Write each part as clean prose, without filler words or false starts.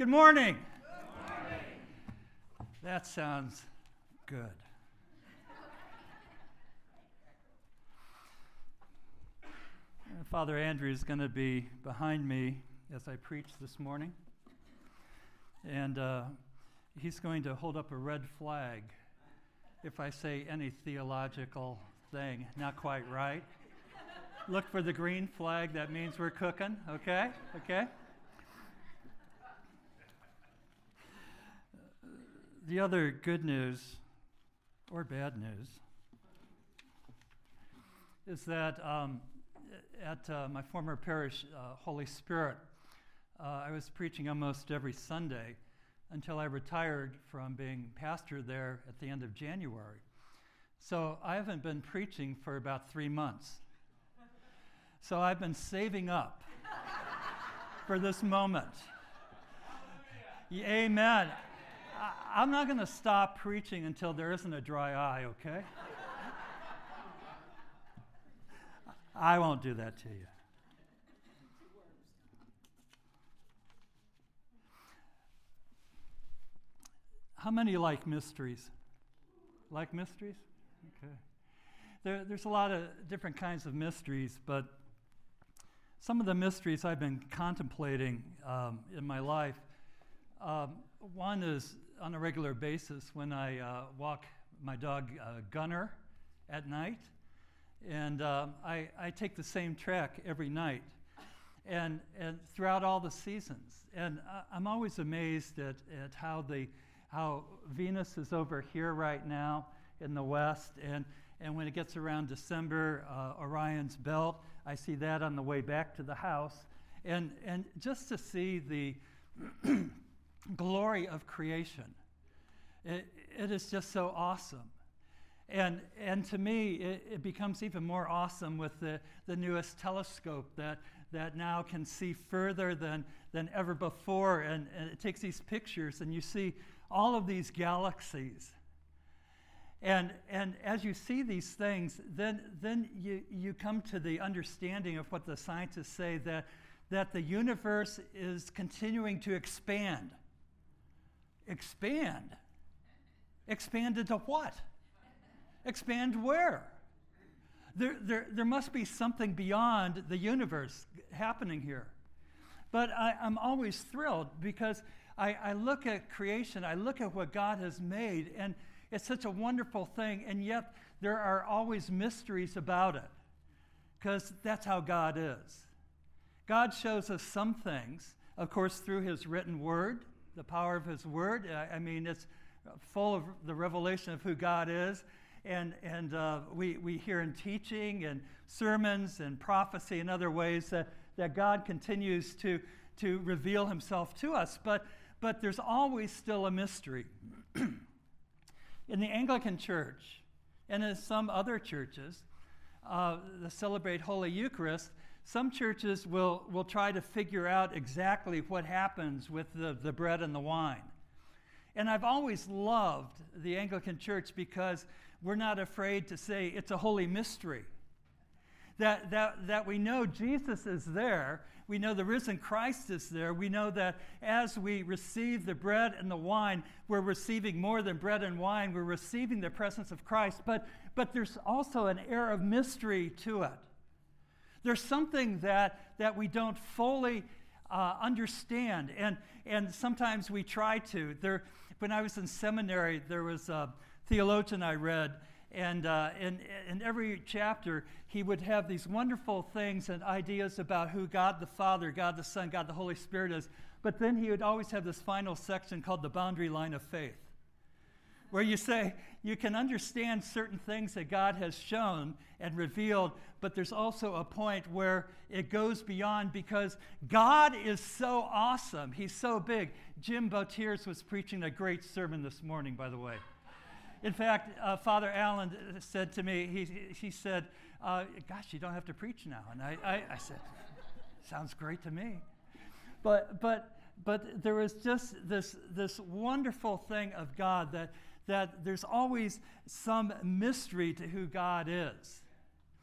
Good morning. Good morning. That sounds good. Father Andrew is going to be behind me as I preach this morning. And he's going to hold up a red flag if I say any theological thing not quite right. Look for the green flag. That means we're cooking. Okay? Okay? The other good news, or bad news, is that at my former parish, Holy Spirit, I was preaching almost every Sunday until I retired from being pastor there at the end of January. So I haven't been preaching for about 3 months. So I've been saving up for this moment. Amen. I'm not going to stop preaching until there isn't a dry eye, okay? I won't do that to you. How many like mysteries? Like mysteries? Okay. There's a lot of different kinds of mysteries, but some of the mysteries I've been contemplating in my life, one is on a regular basis when I walk my dog Gunner at night, and I take the same track every night, and throughout all the seasons, and I'm always amazed at how Venus is over here right now in the west, and when it gets around December, Orion's belt, I see that on the way back to the house, and just to see the glory of creation. It is just so awesome. And to me, it becomes even more awesome with the newest telescope that now can see further than ever before. And it takes these pictures, and you see all of these galaxies. And as you see these things, then you come to the understanding of what the scientists say, that the universe is continuing to expand. Expand? Expand into what? Expand where? There must be something beyond the universe happening here. But I'm always thrilled because I look at creation, I look at what God has made, and it's such a wonderful thing, and yet there are always mysteries about it because that's how God is. God shows us some things, of course, through His written word, the power of His word. I mean, it's full of the revelation of who God is, and we hear in teaching and sermons and prophecy and other ways that God continues to reveal Himself to us, but there's always still a mystery. In the Anglican Church and in some other churches that celebrate Holy Eucharist, some churches will try to figure out exactly what happens with the bread and the wine. And I've always loved the Anglican Church because we're not afraid to say it's a holy mystery. That we know Jesus is there, we know the risen Christ is there, we know that as we receive the bread and the wine, we're receiving more than bread and wine, we're receiving the presence of Christ, but there's also an air of mystery to it. There's something that we don't fully understand, and sometimes we try to. When I was in seminary, there was a theologian I read, and in every chapter, he would have these wonderful things and ideas about who God the Father, God the Son, God the Holy Spirit is, but then he would always have this final section called the boundary line of faith, where you say, you can understand certain things that God has shown and revealed, but there's also a point where it goes beyond because God is so awesome. He's so big. Jim Boutiers was preaching a great sermon this morning, by the way. In fact, Father Allen said to me, he said, gosh, you don't have to preach now. And I said, sounds great to me. But there was just this wonderful thing of God that there's always some mystery to who God is.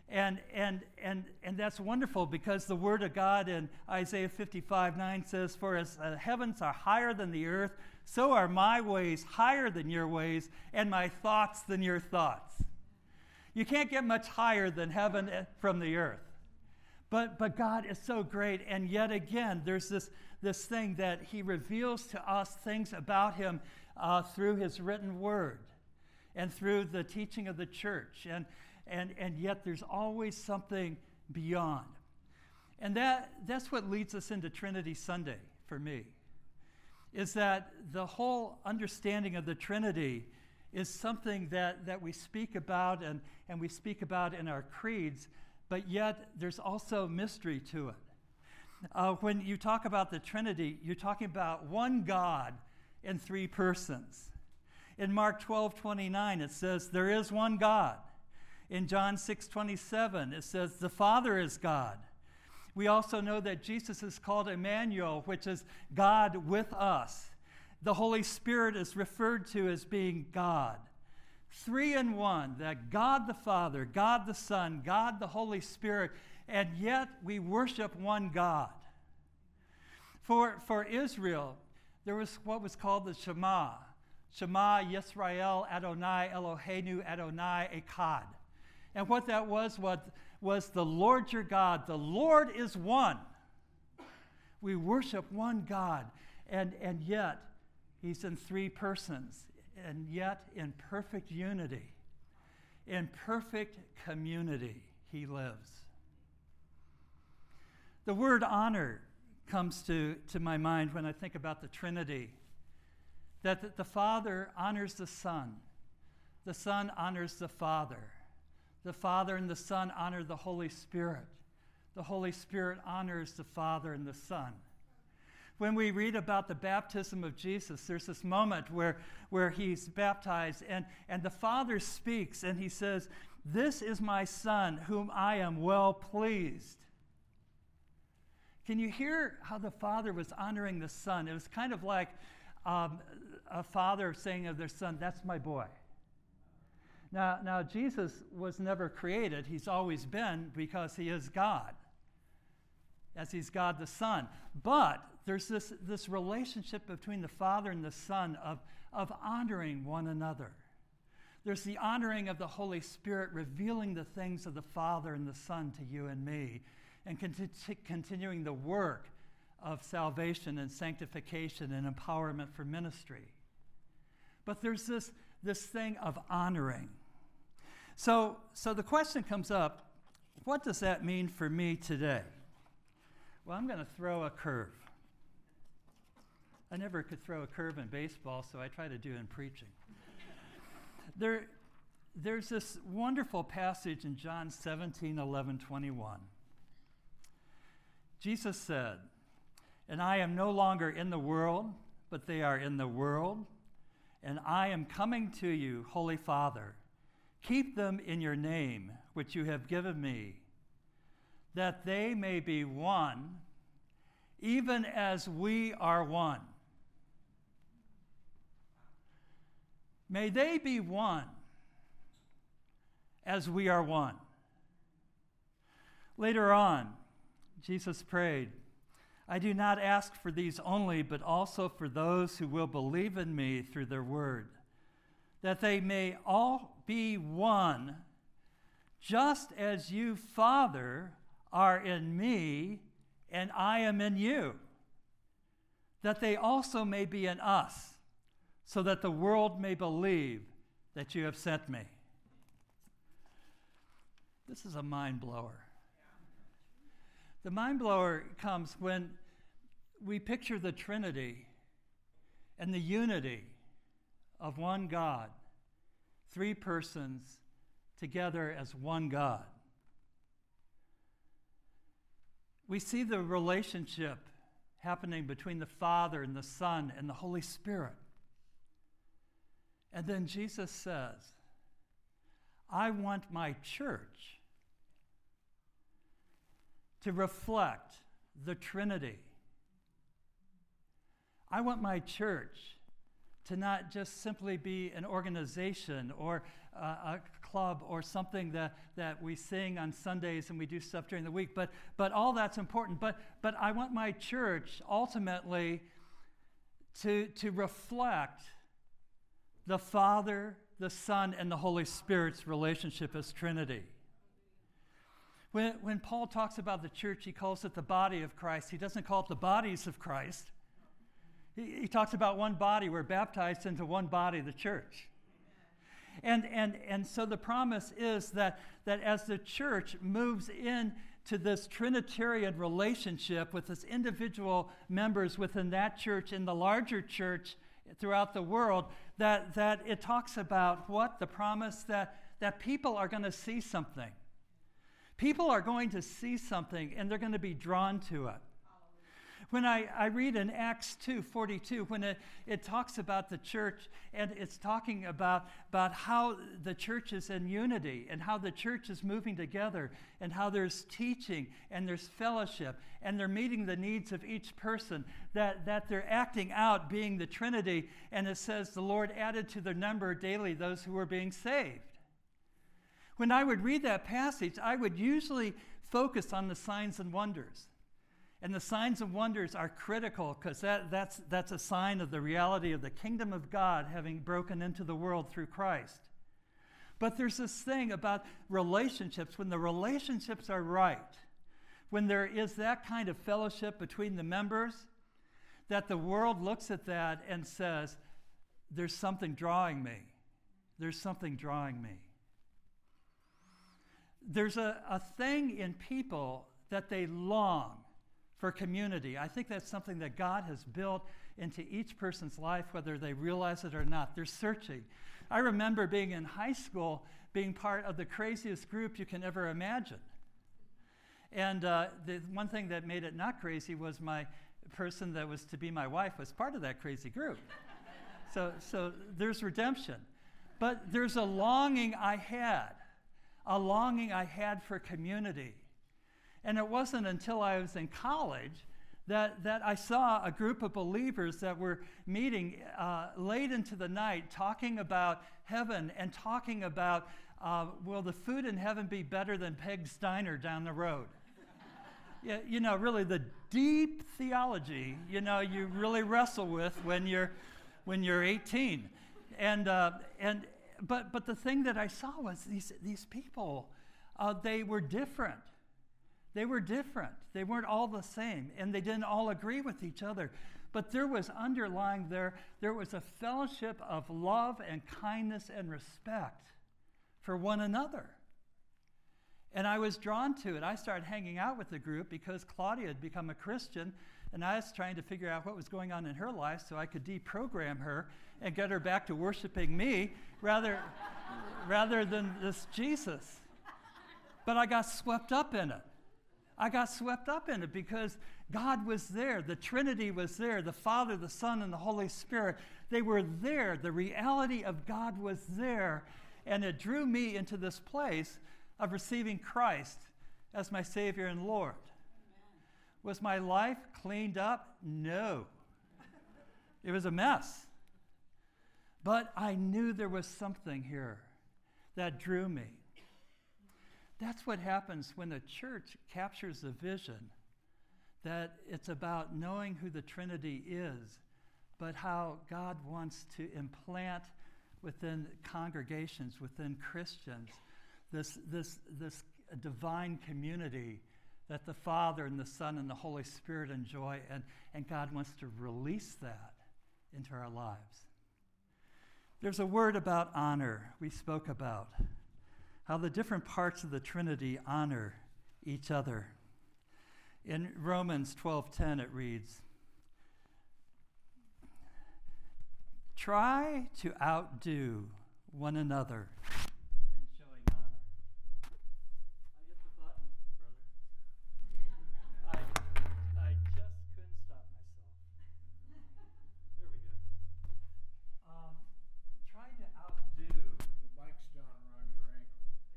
And that's wonderful, because the word of God in Isaiah 55:9 says, "For as the heavens are higher than the earth, so are my ways higher than your ways, and my thoughts than your thoughts." You can't get much higher than heaven from the earth. But God is so great, and yet again, there's this thing that he reveals to us things about him through his written word and through the teaching of the church. And yet there's always something beyond. And that's what leads us into Trinity Sunday for me, is that the whole understanding of the Trinity is something that we speak about and we speak about in our creeds, but yet there's also mystery to it. When you talk about the Trinity, you're talking about one God in three persons. In Mark 12:29, it says, "There is one God." In John 6:27, it says, "The Father is God." We also know that Jesus is called Emmanuel, which is God with us. The Holy Spirit is referred to as being God. Three in one, that God the Father, God the Son, God the Holy Spirit, and yet we worship one God. For Israel, there was what was called the Shema. Shema Yisrael Adonai Eloheinu Adonai Echad. And what that was the Lord your God. The Lord is one. We worship one God, and yet he's in three persons, and yet in perfect unity, in perfect community he lives. The word honor comes to my mind when I think about the Trinity, that the Father honors the Son honors the Father and the Son honor the Holy Spirit. The Holy Spirit honors the Father and the Son. When we read about the baptism of Jesus, there's this moment where he's baptized, and the Father speaks, and he says, "This is my Son, whom I am well pleased." Can you hear how the Father was honoring the Son? It was kind of like a father saying of their son, "That's my boy." Now, Jesus was never created. He's always been, because he is God, as he's God the Son. But there's this relationship between the Father and the Son of honoring one another. There's the honoring of the Holy Spirit revealing the things of the Father and the Son to you and me, and continuing the work of salvation and sanctification and empowerment for ministry. But there's this thing of honoring. So the question comes up, what does that mean for me today? Well, I'm going to throw a curve. I never could throw a curve in baseball, so I try to do it in preaching. There's this wonderful passage in John 17:11-21. Jesus said, "And I am no longer in the world, but they are in the world. And I am coming to you, Holy Father. Keep them in your name, which you have given me, that they may be one, even as we are one." May they be one as we are one. Later on, Jesus prayed, "I do not ask for these only, but also for those who will believe in me through their word, that they may all be one, just as you, Father, are in me and I am in you, that they also may be in us, so that the world may believe that you have sent me." This is a mind blower. The mind blower comes when we picture the Trinity and the unity of one God, three persons together as one God. We see the relationship happening between the Father and the Son and the Holy Spirit. And then Jesus says, "I want my church to reflect the Trinity. I want my church to not just simply be an organization or a club or something that we sing on Sundays and we do stuff during the week. But all that's important. But I want my church ultimately to reflect the Father, the Son, and the Holy Spirit's relationship as Trinity. When Paul talks about the church, he calls it the body of Christ. He doesn't call it the bodies of Christ. He talks about one body. We're baptized into one body, the church. And so the promise is that as the church moves into this Trinitarian relationship with its individual members within that church and the larger church throughout the world, that it talks about what? The promise that people are going to see something. People are going to see something, and they're going to be drawn to it. When I read in Acts 2:42, when it talks about the church, and it's talking about how the church is in unity, and how the church is moving together, and how there's teaching, and there's fellowship, and they're meeting the needs of each person, that they're acting out being the Trinity, and it says the Lord added to their number daily those who were being saved. When I would read that passage, I would usually focus on the signs and wonders. And the signs and wonders are critical because that's a sign of the reality of the kingdom of God having broken into the world through Christ. But there's this thing about relationships. When the relationships are right, when there is that kind of fellowship between the members, that the world looks at that and says, there's something drawing me. There's something drawing me. There's a thing in people that they long for community. I think that's something that God has built into each person's life, whether they realize it or not. They're searching. I remember being in high school, being part of the craziest group you can ever imagine. And the one thing that made it not crazy was my person that was to be my wife was part of that crazy group. So there's redemption. But there's a longing I had for community. And it wasn't until I was in college that I saw a group of believers that were meeting late into the night, talking about heaven and talking about, will the food in heaven be better than Peg's Diner down the road? Yeah, you know, really the deep theology, you know, you really wrestle with when you're 18. But the thing that I saw was these people, they were different. They were different. They weren't all the same, and they didn't all agree with each other. But there was underlying there was a fellowship of love and kindness and respect for one another. And I was drawn to it. I started hanging out with the group because Claudia had become a Christian, and I was trying to figure out what was going on in her life so I could deprogram her and get her back to worshiping me rather than this Jesus. But I got swept up in it. I got swept up in it because God was there. The Trinity was there. The Father, the Son, and the Holy Spirit. They were there. The reality of God was there. And it drew me into this place of receiving Christ as my Savior and Lord. Amen. Was my life cleaned up? No. It was a mess. But I knew there was something here that drew me. That's what happens when a church captures the vision that it's about knowing who the Trinity is, but how God wants to implant within congregations, within Christians, this divine community that the Father and the Son and the Holy Spirit enjoy, and God wants to release that into our lives. There's a word about honor we spoke about. How the different parts of the Trinity honor each other. In Romans 12:10 it reads, try to outdo one another in showing honor. I hit the button, brother. I just couldn't stop myself. There we go. Try to outdo. The mic's down around your ankle.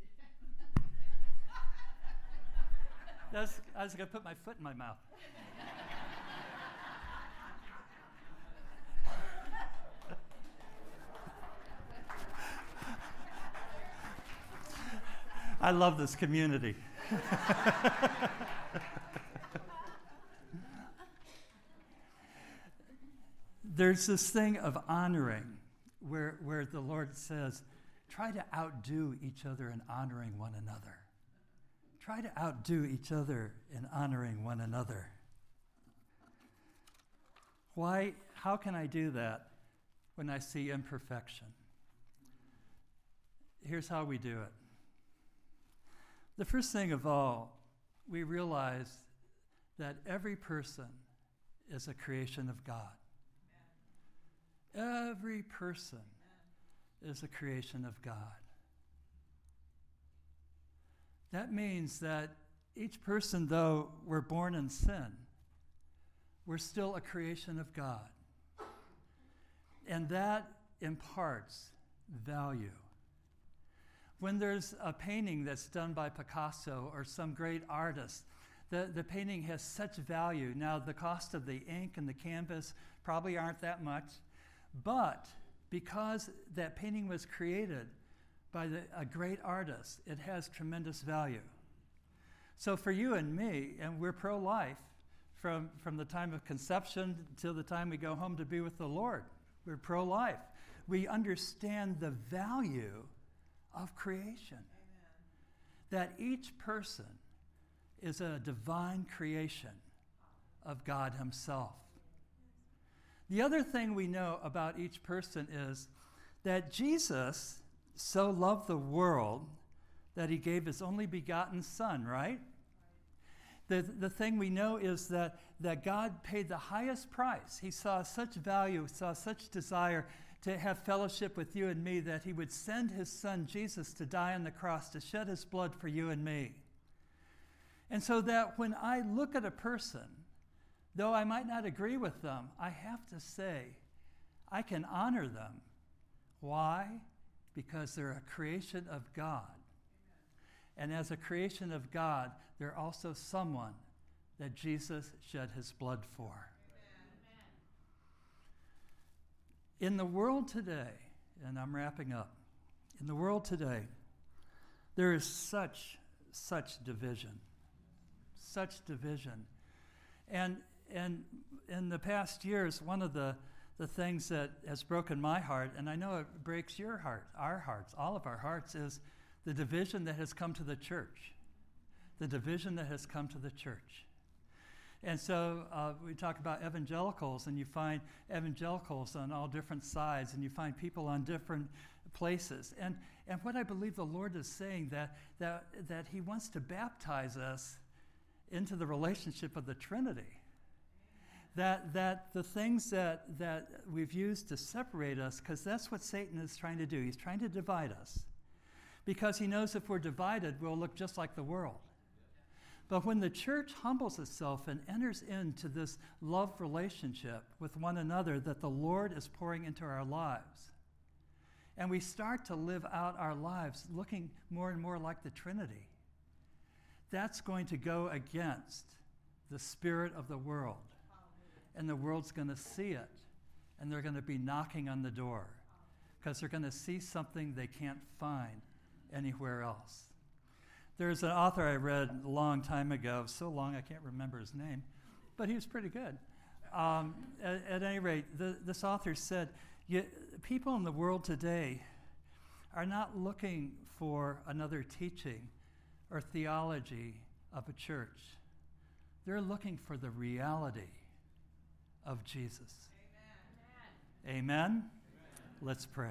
I was going to put my foot in my mouth. I love this community. There's this thing of honoring where the Lord says, try to outdo each other in honoring one another. Try to outdo each other in honoring one another. Why? How can I do that when I see imperfection? Here's how we do it. The first thing of all, we realize that every person is a creation of God. Every person is a creation of God. That means that each person, though we're born in sin, we're still a creation of God. And that imparts value. When there's a painting that's done by Picasso or some great artist, the painting has such value. Now, the cost of the ink and the canvas probably aren't that much, but because that painting was created by a great artist, it has tremendous value. So for you and me, and we're pro-life from the time of conception till the time we go home to be with the Lord, we're pro-life. We understand the value of creation. Amen. That each person is a divine creation of God himself. The other thing we know about each person is that Jesus so loved the world that he gave his only begotten Son, right? The thing we know is that God paid the highest price. He saw such value, saw such desire to have fellowship with you and me that he would send his Son, Jesus, to die on the cross, to shed his blood for you and me. And so that when I look at a person, though I might not agree with them, I have to say, I can honor them. Why? Because they're a creation of God. And as a creation of God, they're also someone that Jesus shed his blood for. Amen. In the world today, and I'm wrapping up, in the world today, there is such division. Such division. And in the past years, one of the things that has broken my heart, and I know it breaks your heart, our hearts, all of our hearts, is the division that has come to the church. The division that has come to the church. And so we talk about evangelicals, and you find evangelicals on all different sides, and you find people on different places. And what I believe the Lord is saying, that he wants to baptize us into the relationship of the Trinity. That the things that we've used to separate us, because that's what Satan is trying to do. He's trying to divide us. Because he knows if we're divided, we'll look just like the world. But when the church humbles itself and enters into this love relationship with one another that the Lord is pouring into our lives, and we start to live out our lives looking more and more like the Trinity, that's going to go against the spirit of the world. And the world's going to see it, and they're going to be knocking on the door because they're going to see something they can't find anywhere else. There's an author I read a long time ago, so long I can't remember his name, but he was pretty good. At any rate, this author said, people in the world today are not looking for another teaching or theology of a church. They're looking for the reality of Jesus. Amen. Amen? Amen? Let's pray.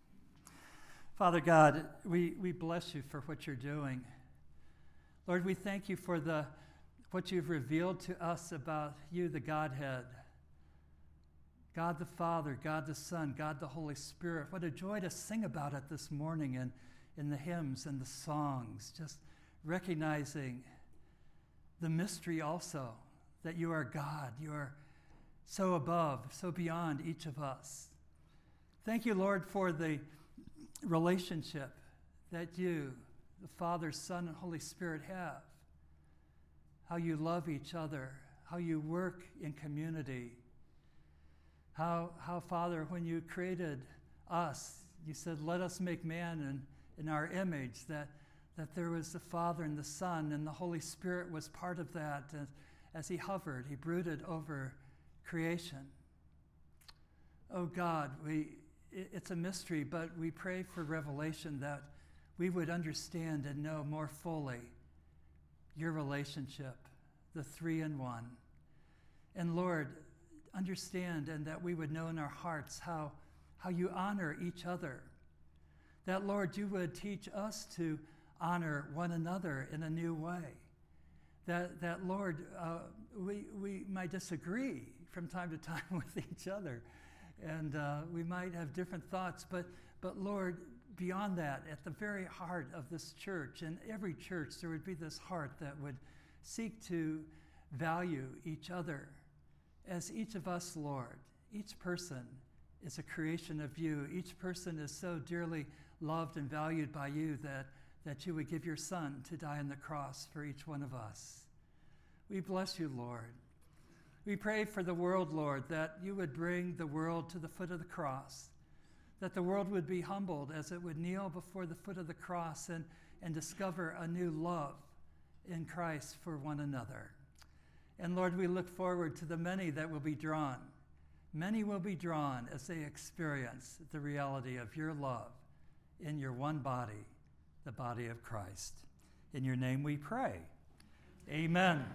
Father God, we bless you for what you're doing. Lord, we thank you for what you've revealed to us about you, the Godhead. God the Father, God the Son, God the Holy Spirit. What a joy to sing about it this morning in the hymns and the songs, just recognizing the mystery also, that you are God. You are so above, so beyond each of us. Thank you, Lord, for the relationship that you, the Father, Son, and Holy Spirit have. How you love each other, how you work in community. How Father, when you created us, you said, let us make man in our image, that that there was the Father and the Son, and the Holy Spirit was part of that. As he hovered, he brooded over creation. Oh God, it's a mystery, but we pray for revelation that we would understand and know more fully your relationship, the three in one. And Lord, understand, and that we would know in our hearts how you honor each other. That, Lord, you would teach us to honor one another in a new way. That Lord, we might disagree from time to time with each other, and we might have different thoughts, but Lord, beyond that, at the very heart of this church, and every church, there would be this heart that would seek to value each other as each of us, Lord. Each person is a creation of you. Each person is so dearly loved and valued by you that you would give your Son to die on the cross for each one of us. We bless you, Lord. We pray for the world, Lord, that you would bring the world to the foot of the cross, that the world would be humbled as it would kneel before the foot of the cross and discover a new love in Christ for one another. And Lord, we look forward to the many that will be drawn. Many will be drawn as they experience the reality of your love in your one body, the body of Christ. In your name we pray. Amen.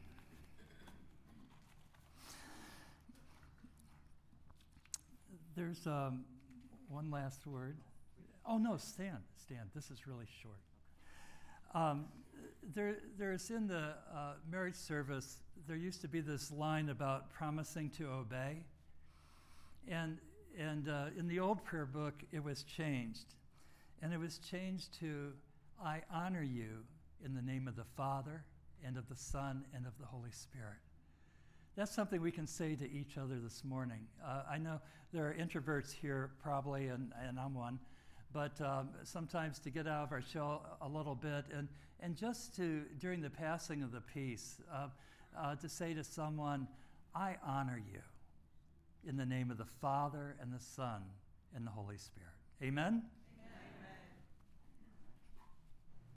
There's one last word. Oh, no, stand. This is really short. There's in the marriage service, there used to be this line about promising to obey. And in the old prayer book, it was changed. And it was changed to, I honor you in the name of the Father and of the Son and of the Holy Spirit. That's something we can say to each other this morning. I know there are introverts here probably, and I'm one, but sometimes to get out of our shell a little bit and just to, during the passing of the peace, to say to someone, I honor you in the name of the Father and the Son and the Holy Spirit. Amen?